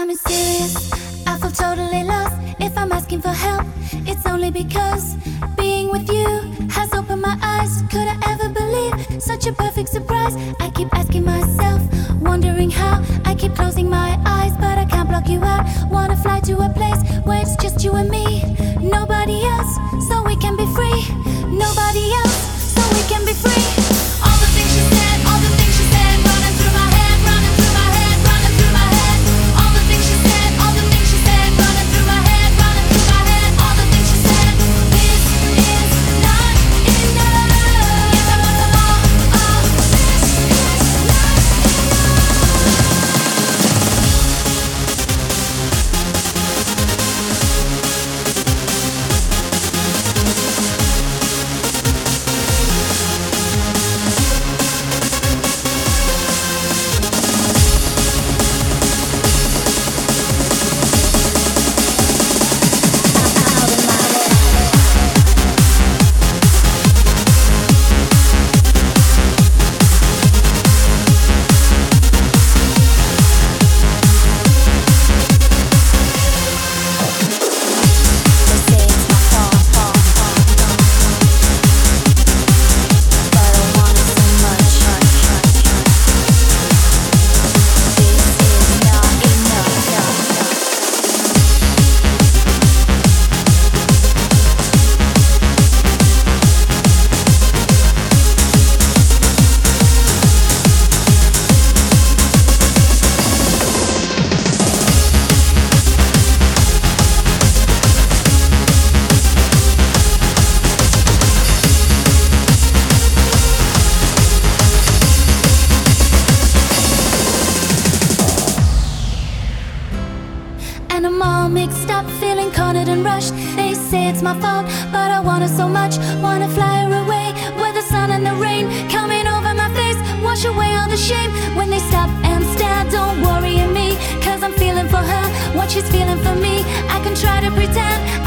I'm serious, I feel totally lost. If I'm asking for help, it's only because being with you has opened my eyes. Could I ever believe such a perfect surprise? I keep asking myself, wondering how. I keep closing my eyes, but I can't block you out. Wanna fly to a place where it's just you and me, nobody else, so we can be free. Nobody else, so we can be free. All the things she said, all the things she said, running through my head, running through my head, running through my head. All the things she said, all the things she said, running through my head, running through my head. All the things she said. This is not enough. Yes, I want some more. Oh, this is not and I'm all mixed up, feeling cornered and rushed. They say it's my fault, but I want her so much. Wanna fly her away, where the sun and the rain coming over my face, wash away all the shame. When they stop and stare, don't worry me, cause I'm feeling for her what she's feeling for me. I can try to pretend